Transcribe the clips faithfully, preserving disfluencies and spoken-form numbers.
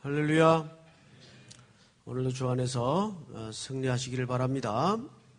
할렐루야. 오늘도 주 안에서 승리하시기를 바랍니다.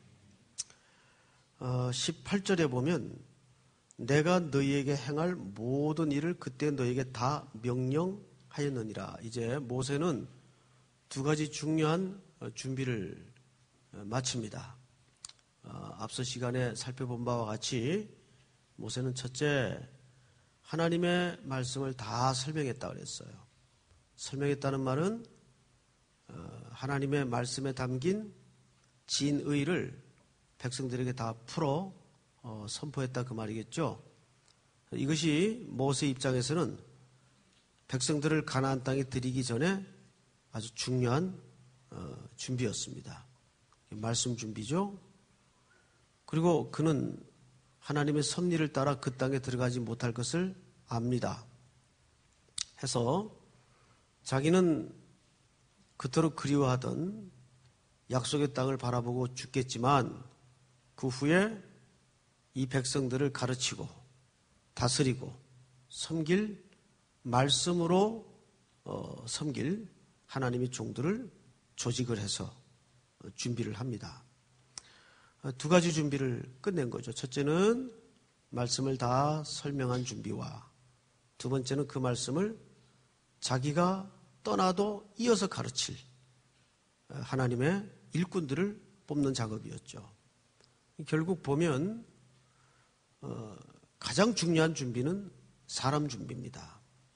십팔 절에 보면 내가 너희에게 행할 모든 일을 그때 너희에게 다 명령하였느니라. 이제 모세는 두 가지 중요한 준비를 마칩니다. 앞서 시간에 살펴본 바와 같이 모세는 첫째, 하나님의 말씀을 다 설명했다고 그랬어요. 설명했다는 말은 하나님의 말씀에 담긴 진의를 백성들에게 다 풀어 선포했다 그 말이겠죠. 이것이 모세 입장에서는 백성들을 가나안 땅에 들이기 전에 아주 중요한 준비였습니다. 말씀 준비죠. 그리고 그는 하나님의 섭리를 따라 그 땅에 들어가지 못할 것을 압니다. 해서 자기는 그토록 그리워하던 약속의 땅을 바라보고 죽겠지만 그 후에 이 백성들을 가르치고 다스리고 섬길 말씀으로 어, 섬길 하나님의 종들을 조직을 해서 준비를 합니다. 두 가지 준비를 끝낸 거죠. 첫째는 말씀을 다 설명한 준비와 두 번째는 그 말씀을 자기가 떠나도 이어서 가르칠 하나님의 일꾼들을 뽑는 작업이었죠. 결국 보면 어, 가장 중요한 준비는 사람 준비입니다.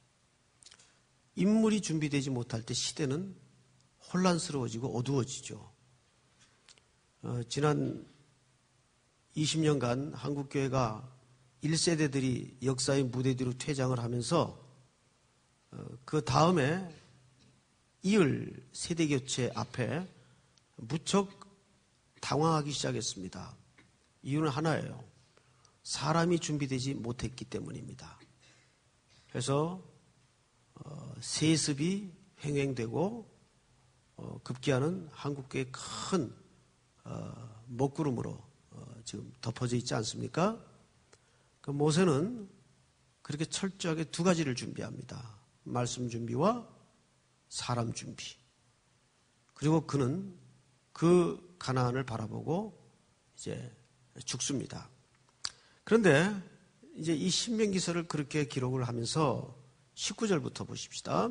인물이 준비되지 못할 때 시대는 혼란스러워지고 어두워지죠. 어, 지난 이십 년간 한국교회가 일 세대들이 역사의 무대 뒤로 퇴장을 하면서 어, 그 다음에 이을 세대교체 앞에 무척 당황하기 시작했습니다. 이유는 하나예요. 사람이 준비되지 못했기 때문입니다. 그래서 어, 세습이 횡행되고 어, 급기야는 한국교회의 큰 어, 먹구름으로 어, 지금 덮어져 있지 않습니까? 그 모세는 그렇게 철저하게 두 가지를 준비합니다. 말씀 준비와 사람 준비. 그리고 그는 그 가나안을 바라보고 이제 죽습니다. 그런데 이제 이 신명기서를 그렇게 기록을 하면서 십구 절부터 보십시다.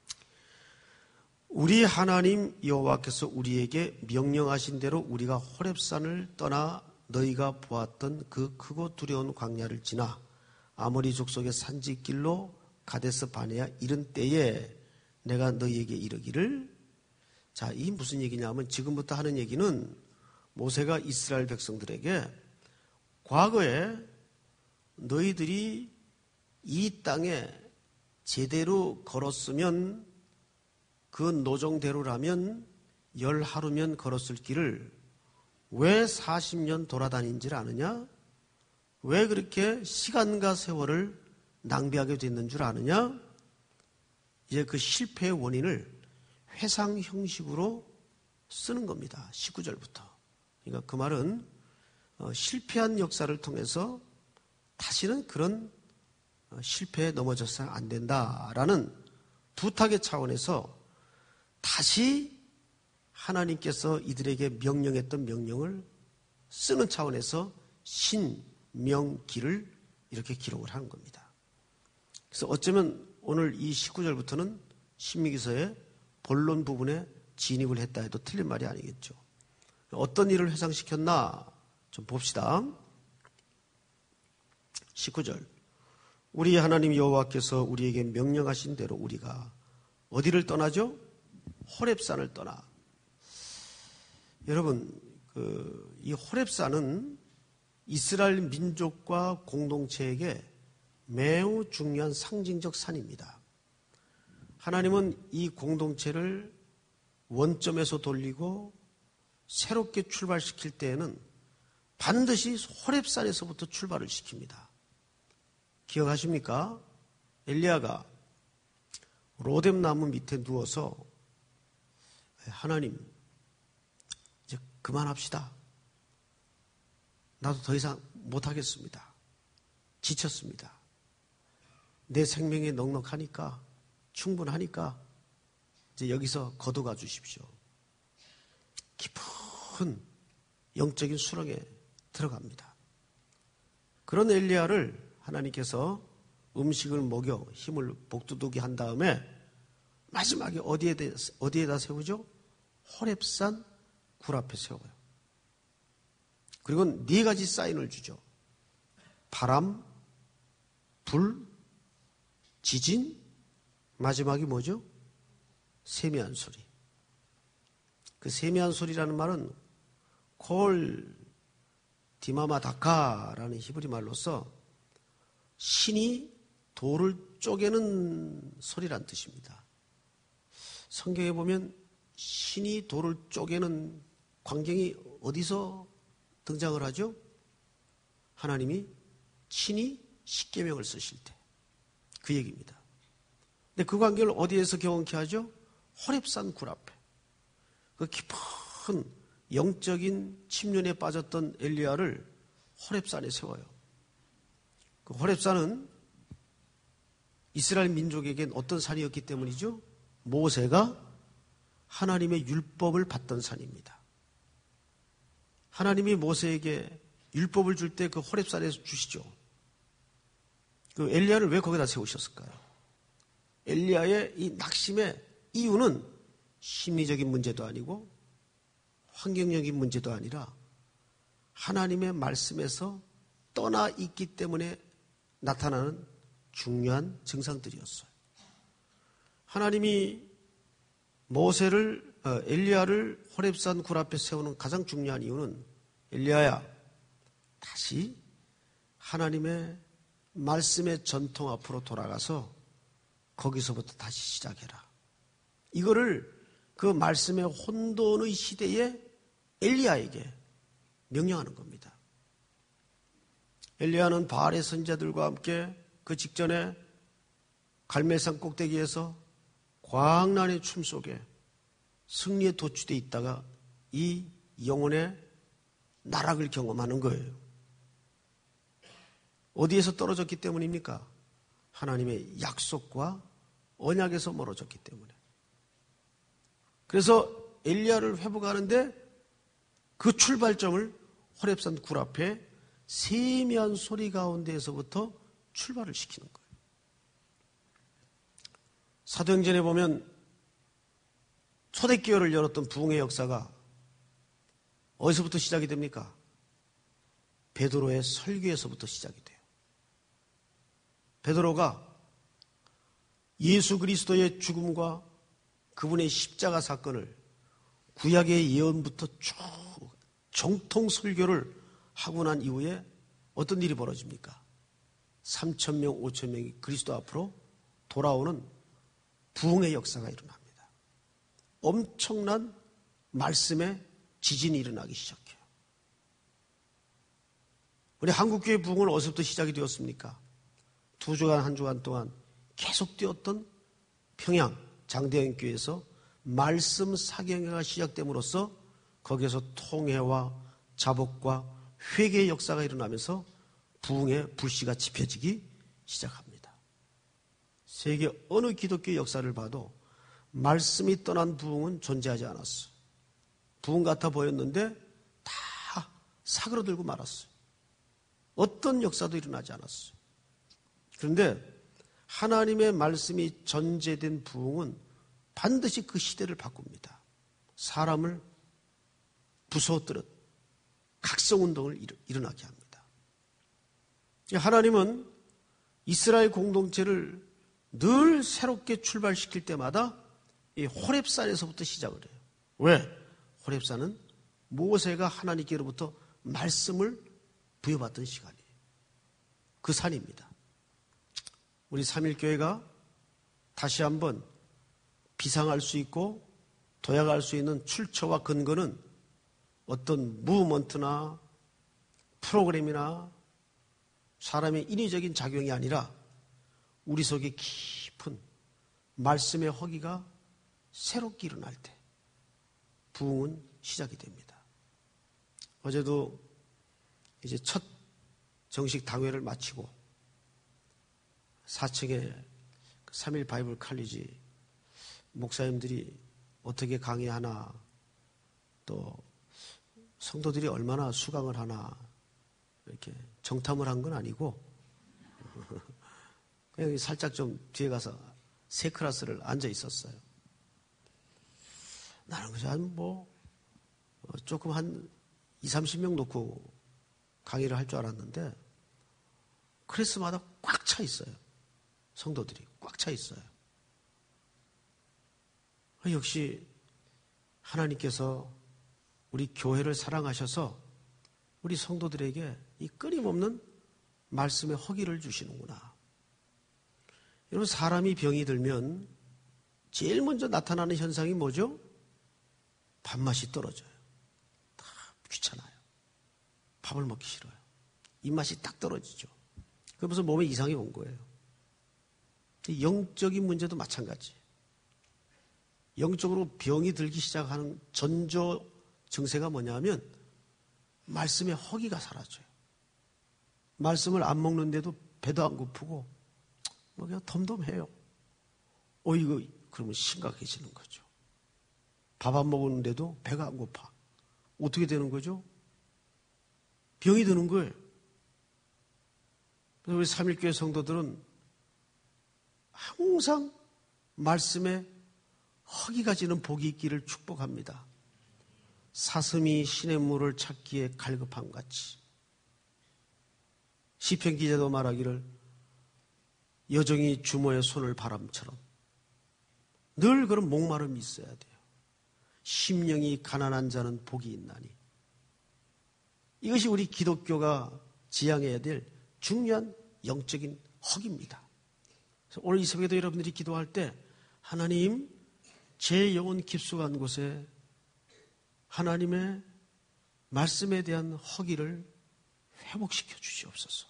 우리 하나님 여호와께서 우리에게 명령하신 대로 우리가 호렙산을 떠나 너희가 보았던 그 크고 두려운 광야를 지나 아모리 족속의 산지길로 가데스 바네아 이른 때에 내가 너희에게 이르기를. 자, 이 무슨 얘기냐면 지금부터 하는 얘기는 모세가 이스라엘 백성들에게 과거에 너희들이 이 땅에 제대로 걸었으면 그 노정대로라면 열 하루면 걸었을 길을 왜 사십 년 돌아다닌지를 아느냐? 왜 그렇게 시간과 세월을 낭비하게 됐는 줄 아느냐? 이제 그 실패의 원인을 회상 형식으로 쓰는 겁니다. 십구 절부터. 그러니까 그 말은 실패한 역사를 통해서 다시는 그런 실패에 넘어져서는 안 된다라는 부탁의 차원에서 다시 하나님께서 이들에게 명령했던 명령을 쓰는 차원에서 신명기를 이렇게 기록을 하는 겁니다. 그래서 어쩌면 오늘 이 십구 절부터는 신명기서의 본론 부분에 진입을 했다 해도 틀린 말이 아니겠죠. 어떤 일을 회상시켰나 좀 봅시다. 십구 절. 우리 하나님 여호와께서 우리에게 명령하신 대로 우리가 어디를 떠나죠? 호렙산을 떠나. 여러분, 그, 이 호렙산은 이스라엘 민족과 공동체에게 매우 중요한 상징적 산입니다. 하나님은 이 공동체를 원점에서 돌리고 새롭게 출발시킬 때에는 반드시 호렙산에서부터 출발을 시킵니다. 기억하십니까? 엘리야가 로뎀나무 밑에 누워서 하나님 이제 그만합시다. 나도 더 이상 못하겠습니다. 지쳤습니다. 내 생명이 넉넉하니까 충분하니까 이제 여기서 거둬가 주십시오. 깊은 영적인 수렁에 들어갑니다. 그런 엘리야를 하나님께서 음식을 먹여 힘을 복두두게 한 다음에 마지막에 어디에, 어디에다 세우죠? 호렙산 굴 앞에 세워요. 그리고 네 가지 사인을 주죠. 바람, 불, 지진, 마지막이 뭐죠? 세미한 소리. 그 세미한 소리라는 말은 콜 디마마다카라는 히브리 말로서 신이 돌을 쪼개는 소리란 뜻입니다. 성경에 보면 신이 돌을 쪼개는 광경이 어디서 등장을 하죠? 하나님이 친히 십계명을 쓰실 때 그 얘기입니다. 근데 그 광경을 어디에서 경험케 하죠? 호렙산 굴 앞에. 그 깊은 영적인 침륜에 빠졌던 엘리야를 호렙산에 세워요. 그 호렙산은 이스라엘 민족에겐 어떤 산이었기 때문이죠? 모세가 하나님의 율법을 받던 산입니다. 하나님이 모세에게 율법을 줄 때 그 호렙산에서 주시죠. 그 엘리야를 왜 거기다 세우셨을까요? 엘리야의 이 낙심의 이유는 심리적인 문제도 아니고 환경적인 문제도 아니라 하나님의 말씀에서 떠나 있기 때문에 나타나는 중요한 증상들이었어요. 하나님이 모세를 엘리야를 호렙산 굴 앞에 세우는 가장 중요한 이유는 엘리야야, 다시 하나님의 말씀의 전통 앞으로 돌아가서 거기서부터 다시 시작해라. 이거를 그 말씀의 혼돈의 시대에 엘리야에게 명령하는 겁니다. 엘리야는 바알의 선지자들과 함께 그 직전에 갈멜산 꼭대기에서 광란의 춤 속에 승리에 도취되어 있다가 이 영혼의 나락을 경험하는 거예요. 어디에서 떨어졌기 때문입니까? 하나님의 약속과 언약에서 멀어졌기 때문에. 그래서 엘리야를 회복하는데 그 출발점을 호렙산 굴 앞에 세미한 소리 가운데에서부터 출발을 시키는 거예요. 사도행전에 보면 초대교회를 열었던 부흥의 역사가 어디서부터 시작이 됩니까? 베드로의 설교에서부터 시작이 돼요. 베드로가 예수 그리스도의 죽음과 그분의 십자가 사건을 구약의 예언부터 쭉 정통 설교를 하고 난 이후에 어떤 일이 벌어집니까? 삼천 명, 오천 명이 그리스도 앞으로 돌아오는 부흥의 역사가 일어납니다. 엄청난 말씀의 지진이 일어나기 시작해요. 우리 한국교회 부흥은 어디서부터 시작이 되었습니까? 두 주간, 한 주간 동안 계속 되었던 평양 장대현교회에서 말씀 사경회가 시작됨으로써 거기에서 통회와 자복과 회개의 역사가 일어나면서 부흥의 불씨가 지펴지기 시작합니다. 세계 어느 기독교 역사를 봐도 말씀이 떠난 부흥은 존재하지 않았어요. 부흥 같아 보였는데 다 사그러들고 말았어요. 어떤 역사도 일어나지 않았어요. 그런데 하나님의 말씀이 전제된 부흥은 반드시 그 시대를 바꿉니다. 사람을 부서뜨렸 각성운동을 일어나게 합니다. 하나님은 이스라엘 공동체를 늘 새롭게 출발시킬 때마다 이 호렙산에서부터 시작을 해요. 왜? 호렙산은 모세가 하나님께로부터 말씀을 부여받던 시간이에요. 그 산입니다. 우리 삼일교회가 다시 한번 비상할 수 있고 도약할 수 있는 출처와 근거는 어떤 무브먼트나 프로그램이나 사람의 인위적인 작용이 아니라 우리 속에 깊은 말씀의 허기가 새롭게 일어날 때 부흥은 시작이 됩니다. 어제도 이제 첫 정식 당회를 마치고 사 층의 삼일 바이블 칼리지 목사님들이 어떻게 강의하나, 또 성도들이 얼마나 수강을 하나 이렇게 정탐을 한 건 아니고 그냥 살짝 좀 뒤에 가서 세 클래스를 앉아 있었어요. 나는 그냥 뭐 조금 한 이삼십 명 놓고 강의를 할 줄 알았는데 클래스마다 꽉 차 있어요. 성도들이 꽉 차 있어요. 역시 하나님께서 우리 교회를 사랑하셔서 우리 성도들에게 이 끊임없는 말씀의 허기를 주시는구나. 여러분, 사람이 병이 들면 제일 먼저 나타나는 현상이 뭐죠? 밥맛이 떨어져요. 다 귀찮아요. 밥을 먹기 싫어요. 입맛이 딱 떨어지죠. 그러면서 몸에 이상이 온 거예요. 영적인 문제도 마찬가지. 영적으로 병이 들기 시작하는 전조 증세가 뭐냐면 말씀의 허기가 사라져요. 말씀을 안 먹는데도 배도 안 고프고 뭐 그냥 덤덤해요. 어 이거 그러면 심각해지는 거죠. 밥 안 먹었는데도 배가 안 고파. 어떻게 되는 거죠? 병이 드는 거예요. 그래서 우리 삼일교회 성도들은 항상 말씀에 허기가 지는 복이 있기를 축복합니다. 사슴이 신의 물을 찾기에 갈급함 같이. 시편 기자도 말하기를 여종이 주모의 손을 바람처럼 늘 그런 목마름이 있어야 돼요. 심령이 가난한 자는 복이 있나니. 이것이 우리 기독교가 지향해야 될 중요한 영적인 허기입니다. 그래서 오늘 이 새벽에도 여러분들이 기도할 때 하나님, 제 영혼 깊숙한 곳에 하나님의 말씀에 대한 허기를 회복시켜 주시옵소서.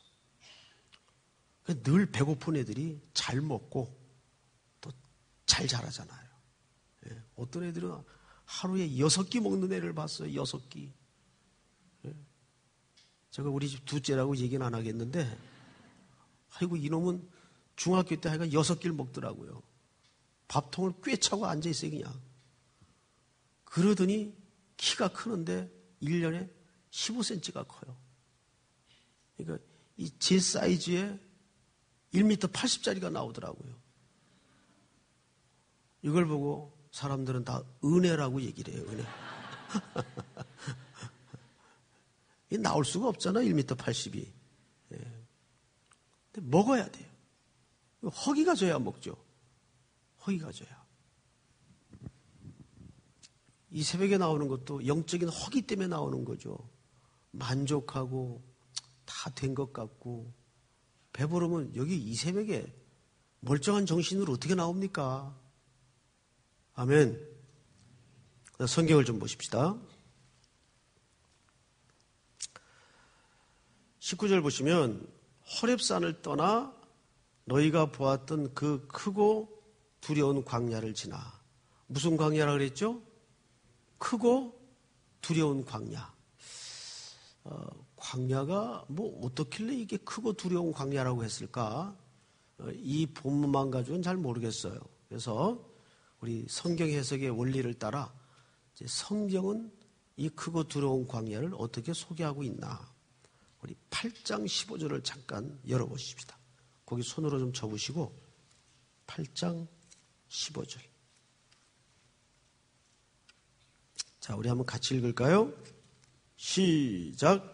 늘 배고픈 애들이 잘 먹고 또 잘 자라잖아요. 예, 어떤 애들은 하루에 여섯 끼 먹는 애를 봤어요. 여섯 끼. 예, 제가 우리 집 둘째라고 얘기는 안 하겠는데, 아이고 이놈은 중학교 때 하여간 여섯 끼를 먹더라고요. 밥통을 꿰차고 앉아있어요 그냥. 그러더니 키가 크는데 일 년에 십오 센티미터가 커요. 그러니까 이 제 사이즈에 일 미터 팔십짜리가 나오더라고요. 이걸 보고 사람들은 다 은혜라고 얘기를 해요. 은혜. 이 나올 수가 없잖아. 일 미터 팔십이. 예. 근데 먹어야 돼요. 허기가 져야 먹죠. 허기가 져야. 이 새벽에 나오는 것도 영적인 허기 때문에 나오는 거죠. 만족하고 다 된 것 같고 배부르면 여기 이 새벽에 멀쩡한 정신으로 어떻게 나옵니까? 아멘. 성경을 좀 보십시다. 십구 절 보시면 호렙산을 떠나 너희가 보았던 그 크고 두려운 광야를 지나. 무슨 광야라 그랬죠? 크고 두려운 광야. 어, 광야가 뭐 어떻길래 이게 크고 두려운 광야라고 했을까? 어, 이 본문만 가지고는 잘 모르겠어요. 그래서 우리 성경 해석의 원리를 따라 이제 성경은 이 크고 두려운 광야를 어떻게 소개하고 있나? 우리 팔 장 십오 절을 잠깐 열어보십시다. 거기 손으로 좀 접으시고 팔 장 십오 절. 자, 우리 한번 같이 읽을까요? 시작.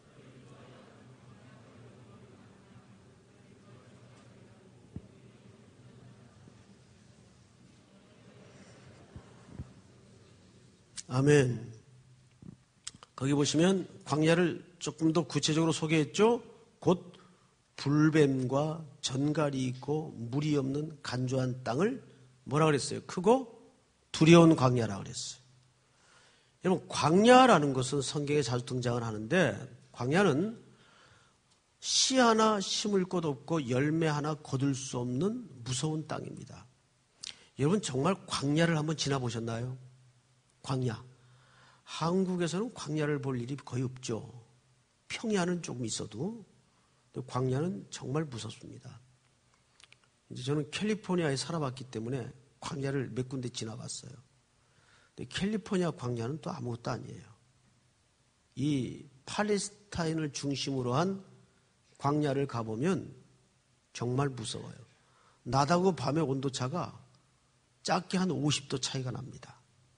아멘. 거기 보시면 광야를 조금 더 구체적으로 소개했죠. 곧 불뱀과 전갈이 있고 물이 없는 간조한 땅을 뭐라 그랬어요? 크고 두려운 광야라 그랬어요. 여러분, 광야라는 것은 성경에 자주 등장을 하는데, 광야는 씨 하나 심을 곳 없고 열매 하나 거둘 수 없는 무서운 땅입니다. 여러분, 정말 광야를 한번 지나보셨나요? 광야. 한국에서는 광야를 볼 일이 거의 없죠. 평야는 조금 있어도 광야는 정말 무섭습니다. 이제 저는 캘리포니아에 살아봤기 때문에 광야를 몇 군데 지나봤어요. 근데 캘리포니아 광야는 또 아무것도 아니에요. 이 팔레스타인을 중심으로 한 광야를 가보면 정말 무서워요. 낮하고 밤의 온도차가 작게 한 오십 도 차이가 납니다.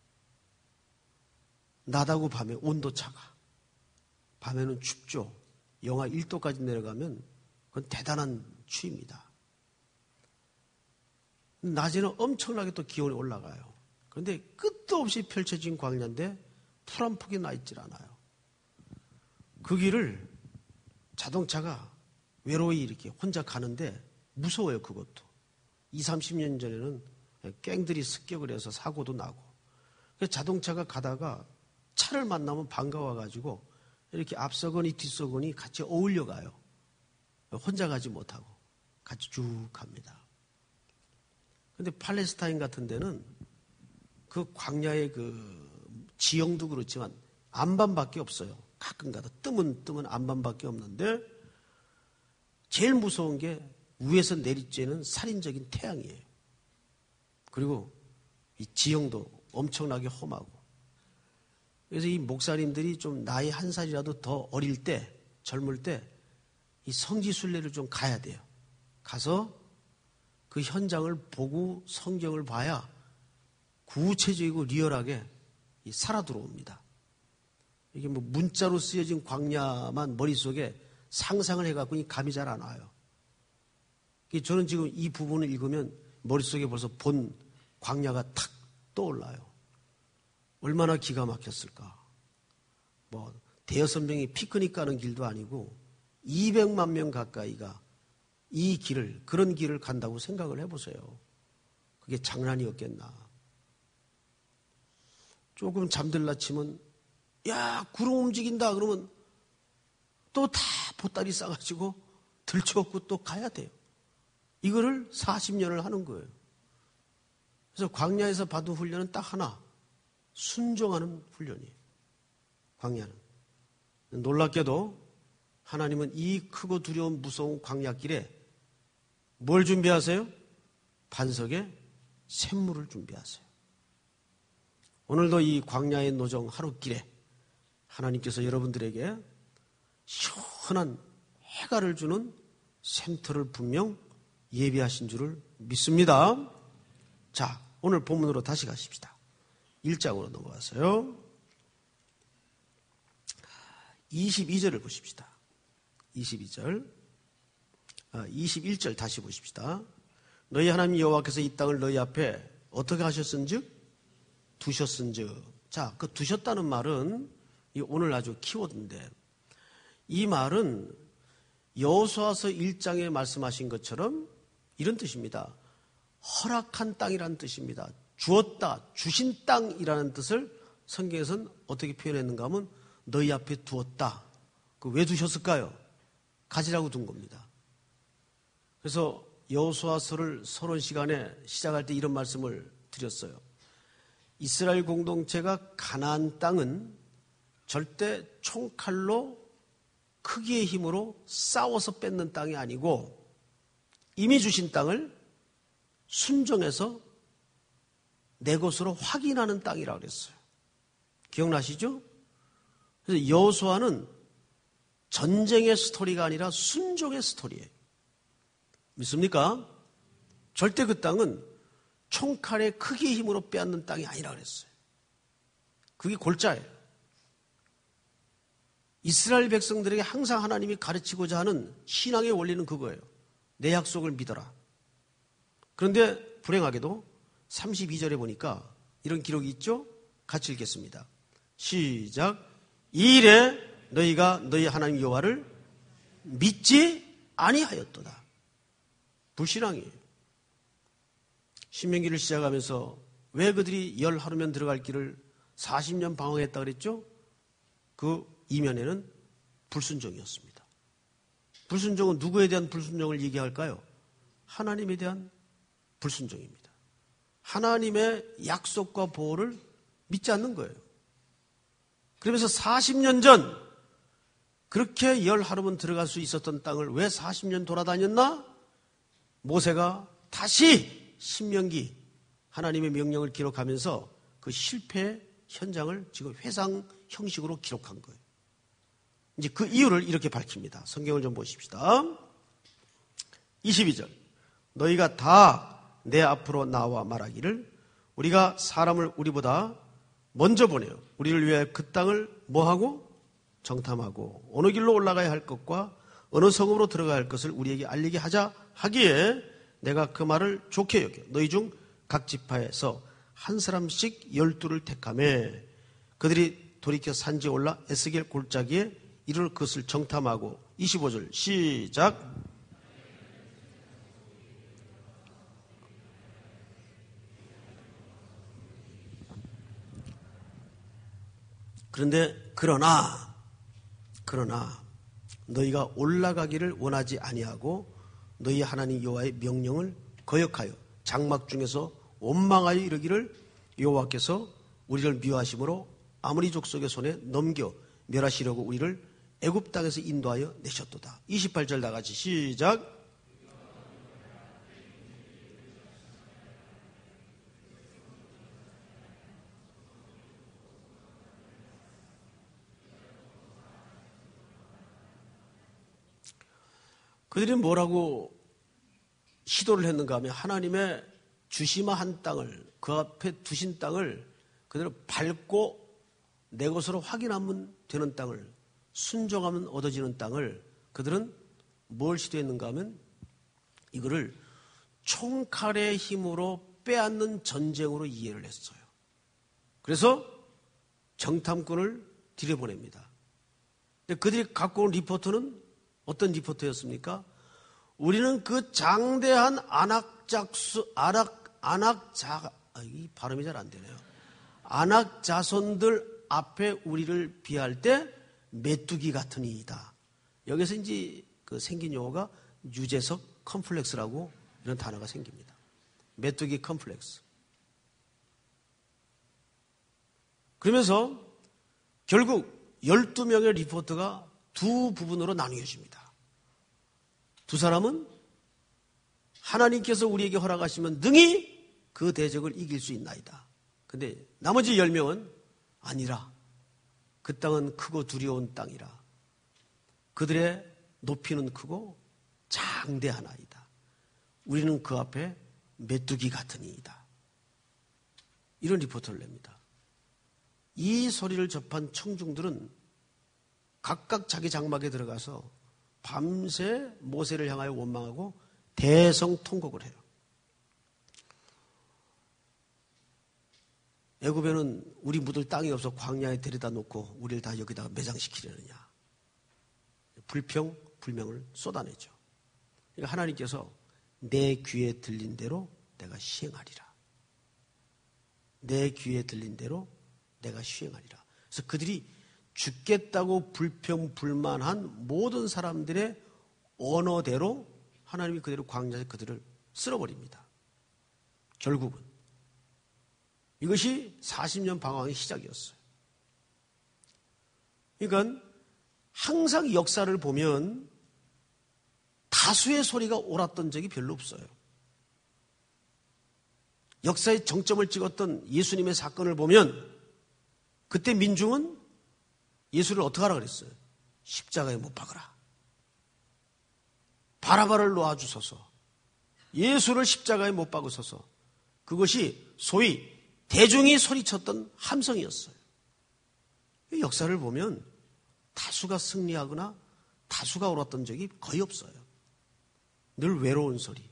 낮하고 밤의 온도차가. 밤에는 춥죠. 영하 일 도까지 내려가면 그건 대단한 추위입니다. 낮에는 엄청나게 또 기온이 올라가요. 그런데 끝도 없이 펼쳐진 광야인데 풀 한 폭이 나 있질 않아요. 그 길을 자동차가 외로이 이렇게 혼자 가는데 무서워요, 그것도. 이삼십 년 전에는 갱들이 습격을 해서 사고도 나고. 그래서 자동차가 가다가 차를 만나면 반가워가지고 이렇게 앞서거니 뒤서거니 같이 어울려 가요. 혼자 가지 못하고 같이 쭉 갑니다. 근데 팔레스타인 같은 데는 그 광야의 그 지형도 그렇지만 안반밖에 없어요. 가끔가다 뜸은 뜸은 안반밖에 없는데 제일 무서운 게 위에서 내리쬐는 살인적인 태양이에요. 그리고 이 지형도 엄청나게 험하고. 그래서 이 목사님들이 좀 나이 한 살이라도 더 어릴 때, 젊을 때 이 성지순례를 좀 가야 돼요. 가서 그 현장을 보고 성경을 봐야 구체적이고 리얼하게 살아 들어옵니다. 이게 뭐 문자로 쓰여진 광야만 머릿속에 상상을 해갖고 감이 잘 안 와요. 저는 지금 이 부분을 읽으면 머릿속에 벌써 본 광야가 탁 떠올라요. 얼마나 기가 막혔을까. 뭐 대여섯 명이 피크닉 가는 길도 아니고 이백만 명 가까이가 이 길을, 그런 길을 간다고 생각을 해보세요. 그게 장난이었겠나. 조금 잠들라 치면 야, 구름 움직인다 그러면 또 다 보따리 싸가지고 들쳐업고 또 가야 돼요. 이거를 사십 년을 하는 거예요. 그래서 광야에서 받은 훈련은 딱 하나, 순종하는 훈련이에요. 광야는. 놀랍게도 하나님은 이 크고 두려운 무서운 광야길에 뭘 준비하세요? 반석에 샘물을 준비하세요. 오늘도 이 광야의 노정 하루길에 하나님께서 여러분들에게 시원한 해가를 주는 샘터를 분명 예비하신 줄을 믿습니다. 자, 오늘 본문으로 다시 가십시다. 일 장으로 넘어가서요. 이십이 절을 보십시다. 이십이 절. 아, 이십일 절 다시 보십시다. 너희 하나님 여호와께서 이 땅을 너희 앞에 어떻게 하셨은즉? 두셨은즉. 자, 그 두셨다는 말은 오늘 아주 키워드인데, 이 말은 여호수아서 일 장에 말씀하신 것처럼 이런 뜻입니다. 허락한 땅이라는 뜻입니다. 주었다, 주신 땅이라는 뜻을 성경에서는 어떻게 표현했는가 하면 너희 앞에 두었다. 그 왜 두셨을까요? 가지라고 둔 겁니다. 그래서 여호수아서를 서론 시간에 시작할 때 이런 말씀을 드렸어요. 이스라엘 공동체가 가나안 땅은 절대 총칼로 크기의 힘으로 싸워서 뺏는 땅이 아니고 이미 주신 땅을 순종해서 내 것으로 확인하는 땅이라고 그랬어요. 기억나시죠? 그래서 여호수아는 전쟁의 스토리가 아니라 순종의 스토리예요. 믿습니까? 절대 그 땅은 총칼의 크기의 힘으로 빼앗는 땅이 아니라 그랬어요. 그게 골자예요. 이스라엘 백성들에게 항상 하나님이 가르치고자 하는 신앙의 원리는 그거예요. 내 약속을 믿어라. 그런데 불행하게도 삼십이 절에 보니까 이런 기록이 있죠? 같이 읽겠습니다. 시작. 이 일에 너희가 너희 하나님 여호와를 믿지 아니하였도다. 불신앙이에요. 신명기를 시작하면서 왜 그들이 열 하루면 들어갈 길을 사십 년 방황했다 그랬죠? 그 이면에는 불순종이었습니다. 불순종은 누구에 대한 불순종을 얘기할까요? 하나님에 대한 불순종입니다. 하나님의 약속과 보호를 믿지 않는 거예요. 그러면서 사십 년 전 그렇게 열 하루면 들어갈 수 있었던 땅을 왜 사십 년 돌아다녔나? 모세가 다시 신명기 하나님의 명령을 기록하면서 그 실패 현장을 지금 회상 형식으로 기록한 거예요. 이제 그 이유를 이렇게 밝힙니다. 성경을 좀 보십시다. 이십이 절. 너희가 다 내 앞으로 나와 말하기를 우리가 사람을 우리보다 먼저 보내요. 우리를 위해 그 땅을 뭐하고? 정탐하고 어느 길로 올라가야 할 것과 어느 성읍으로 들어가야 할 것을 우리에게 알리게 하자 하기에 내가 그 말을 좋게 여겨 너희 중 각 지파에서 한 사람씩 열두를 택하며 그들이 돌이켜 산지에 올라 에스겔 골짜기에 이르러 그것을 정탐하고 이십오 절 시작. 그런데 그러나 그러나 너희가 올라가기를 원하지 아니하고 너희 하나님 여호와의 명령을 거역하여 장막 중에서 원망하여 이르기를 여호와께서 우리를 미워하심으로 아모리 족속의 손에 넘겨 멸하시려고 우리를 애굽 땅에서 인도하여 내셨도다. 이십팔 절 다같이 시작. 그들이 뭐라고 시도를 했는가 하면 하나님의 주시마한 땅을, 그 앞에 두신 땅을 그대로 밟고 내 것으로 확인하면 되는 땅을, 순종하면 얻어지는 땅을 그들은 뭘 시도했는가 하면 이거를 총칼의 힘으로 빼앗는 전쟁으로 이해를 했어요. 그래서 정탐꾼을 들여보냅니다. 근데 그들이 갖고 온 리포트는 어떤 리포트였습니까? 우리는 그 장대한 안악작수, 안악, 안악자, 아, 이 발음이 잘 안 되네요. 안악자손들 앞에 우리를 비할 때 메뚜기 같은 이이다. 여기서 이제 그 생긴 용어가 유재석 컴플렉스라고 이런 단어가 생깁니다. 메뚜기 컴플렉스. 그러면서 결국 열두 명의 리포터가 두 부분으로 나뉘어집니다. 두 사람은 하나님께서 우리에게 허락하시면 능히 그 대적을 이길 수 있나이다. 근데 나머지 열 명은 아니라 그 땅은 크고 두려운 땅이라 그들의 높이는 크고 장대하나이다. 우리는 그 앞에 메뚜기 같은 이이다. 이런 리포트를 냅니다. 이 소리를 접한 청중들은 각각 자기 장막에 들어가서 밤새 모세를 향하여 원망하고 대성통곡을 해요. 애굽에는 우리 묻을 땅이 없어 광야에 데려다 놓고 우리를 다 여기다가 매장시키려느냐. 불평, 불명을 쏟아내죠. 그러니까 하나님께서 내 귀에 들린 대로 내가 시행하리라. 내 귀에 들린 대로 내가 시행하리라. 그래서 그들이 죽겠다고 불평, 불만한 모든 사람들의 언어대로 하나님이 그대로 광야에 그들을 쓸어버립니다. 결국은 이것이 사십 년 방황의 시작이었어요. 그러니까 항상 역사를 보면 다수의 소리가 옳았던 적이 별로 없어요. 역사의 정점을 찍었던 예수님의 사건을 보면 그때 민중은 예수를 어떻게 하라 그랬어요? 십자가에 못 박으라. 바라바를 놓아주소서. 예수를 십자가에 못 박으소서. 그것이 소위 대중이 소리쳤던 함성이었어요. 역사를 보면 다수가 승리하거나 다수가 옳았던 적이 거의 없어요. 늘 외로운 소리,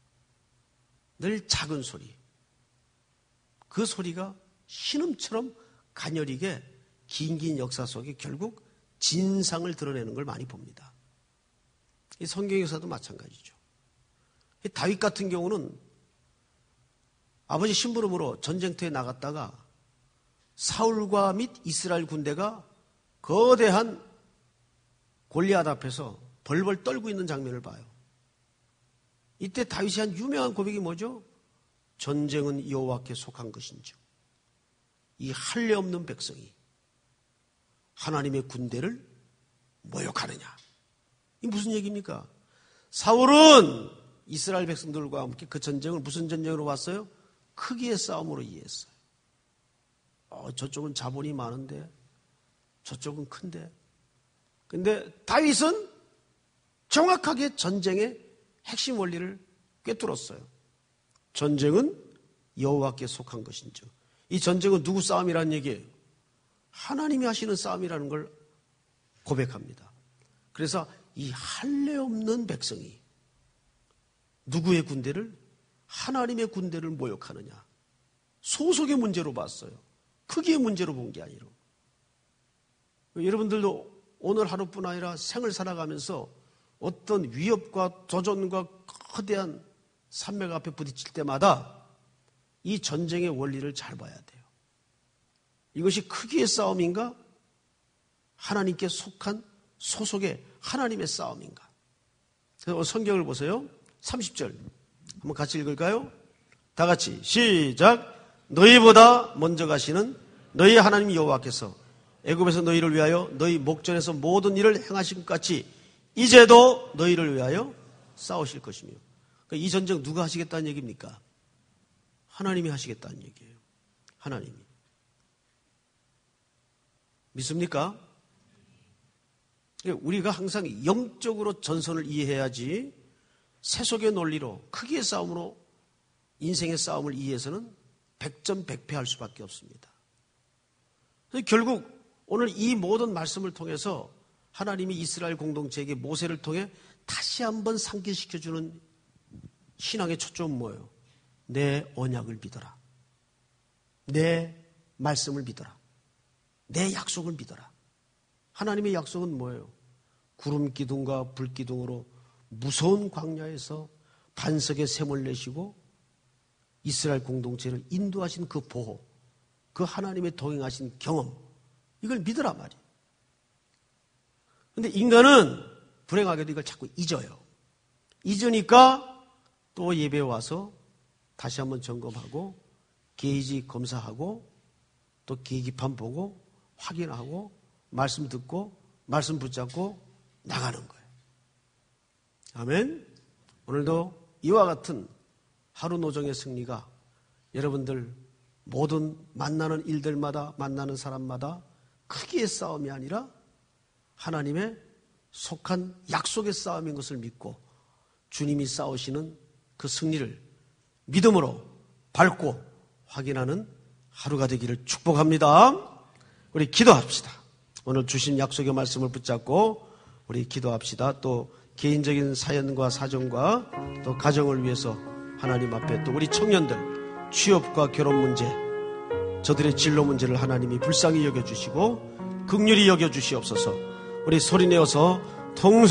늘 작은 소리. 그 소리가 신음처럼 가녀리게 긴긴 역사 속에 결국 진상을 드러내는 걸 많이 봅니다. 이 성경 역사도 마찬가지죠. 다윗 같은 경우는 아버지 심부름으로 전쟁터에 나갔다가 사울과 및 이스라엘 군대가 거대한 골리앗 앞에서 벌벌 떨고 있는 장면을 봐요. 이때 다윗이 한 유명한 고백이 뭐죠? 전쟁은 여호와께 속한 것인지 이 할례 없는 백성이 하나님의 군대를 모욕하느냐. 이 무슨 얘기입니까? 사울은 이스라엘 백성들과 함께 그 전쟁을 무슨 전쟁으로 봤어요? 크기의 싸움으로 이해했어요. 어, 저쪽은 자본이 많은데 저쪽은 큰데. 근데 다윗은 정확하게 전쟁의 핵심 원리를 꿰뚫었어요. 전쟁은 여호와께 속한 것인지. 이 전쟁은 누구 싸움이라는 얘기예요? 하나님이 하시는 싸움이라는 걸 고백합니다. 그래서 이 할례 없는 백성이 누구의 군대를? 하나님의 군대를 모욕하느냐. 소속의 문제로 봤어요. 크기의 문제로 본 게 아니라. 여러분들도 오늘 하루뿐 아니라 생을 살아가면서 어떤 위협과 도전과 거대한 산맥 앞에 부딪힐 때마다 이 전쟁의 원리를 잘 봐야 돼요. 이것이 크기의 싸움인가? 하나님께 속한 소속의 하나님의 싸움인가? 그래서 성경을 보세요. 삼십 절 한번 같이 읽을까요? 다 같이 시작. 너희보다 먼저 가시는 너희 하나님 여호와께서 애굽에서 너희를 위하여 너희 목전에서 모든 일을 행하신 것 같이 이제도 너희를 위하여 싸우실 것이며. 그러니까 이 전쟁 누가 하시겠다는 얘기입니까? 하나님이 하시겠다는 얘기예요. 하나님이. 믿습니까? 우리가 항상 영적으로 전선을 이해해야지 세속의 논리로 크기의 싸움으로 인생의 싸움을 이해해서는 백전백패할 수밖에 없습니다. 결국 오늘 이 모든 말씀을 통해서 하나님이 이스라엘 공동체에게 모세를 통해 다시 한번 상기시켜주는 신앙의 초점은 뭐예요? 내 언약을 믿어라. 내 말씀을 믿어라. 내 약속을 믿어라. 하나님의 약속은 뭐예요? 구름 기둥과 불 기둥으로 무서운 광야에서 반석에 샘을 내시고 이스라엘 공동체를 인도하신 그 보호, 그 하나님의 동행하신 경험, 이걸 믿으라 말이에요. 그런데 인간은 불행하게도 이걸 자꾸 잊어요. 잊으니까 또 예배에 와서 다시 한번 점검하고 게이지 검사하고 또 계기판 보고 확인하고 말씀 듣고 말씀 붙잡고 나가는 거예요. 아멘. 오늘도 이와 같은 하루 노정의 승리가 여러분들 모든 만나는 일들마다 만나는 사람마다 크기의 싸움이 아니라 하나님의 속한 약속의 싸움인 것을 믿고 주님이 싸우시는 그 승리를 믿음으로 밟고 확인하는 하루가 되기를 축복합니다. 우리 기도합시다. 오늘 주신 약속의 말씀을 붙잡고 우리 기도합시다. 또 개인적인 사연과 사정과 또 가정을 위해서 하나님 앞에 또 우리 청년들 취업과 결혼 문제, 저들의 진로 문제를 하나님이 불쌍히 여겨주시고 긍휼히 여겨주시옵소서. 우리 소리내어서 통